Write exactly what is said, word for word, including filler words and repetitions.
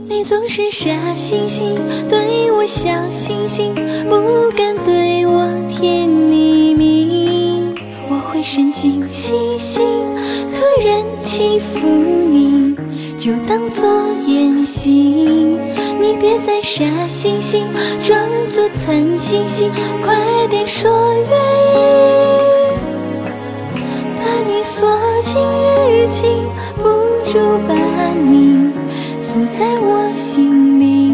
你总是傻兮兮对我小星星，不敢对我甜蜜蜜。我会神经兮兮，突然欺负你，就当作演戏。你别再傻兮兮，装作惨兮兮，快点说愿意。把你锁进日记，不如把你锁在我心里。